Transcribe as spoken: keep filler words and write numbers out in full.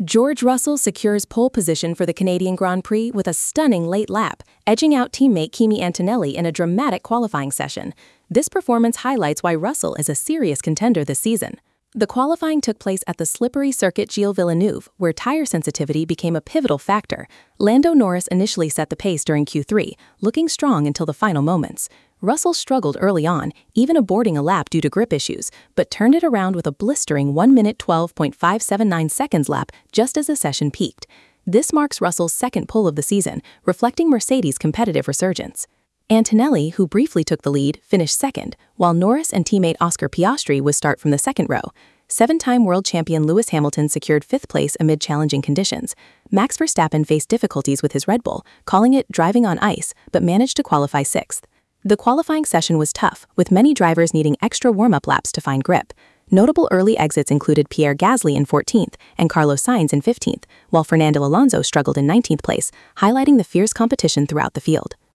George Russell secures pole position for the Canadian Grand Prix with a stunning late lap, edging out teammate Kimi Antonelli in a dramatic qualifying session. This performance highlights why Russell is a serious contender this season. The qualifying took place at the slippery circuit Gilles Villeneuve, where tire sensitivity became a pivotal factor. Lando Norris initially set the pace during Q three, looking strong until the final moments. Russell struggled early on, even aborting a lap due to grip issues, but turned it around with a blistering one minute twelve point five seven nine seconds lap just as the session peaked. This marks Russell's second pole of the season, reflecting Mercedes' competitive resurgence. Antonelli, who briefly took the lead, finished second, while Norris and teammate Oscar Piastri would start from the second row. Seven-time world champion Lewis Hamilton secured fifth place amid challenging conditions. Max Verstappen faced difficulties with his Red Bull, calling it driving on ice, but managed to qualify sixth. The qualifying session was tough, with many drivers needing extra warm-up laps to find grip. Notable early exits included Pierre Gasly in fourteenth and Carlos Sainz in fifteenth, while Fernando Alonso struggled in nineteenth place, highlighting the fierce competition throughout the field.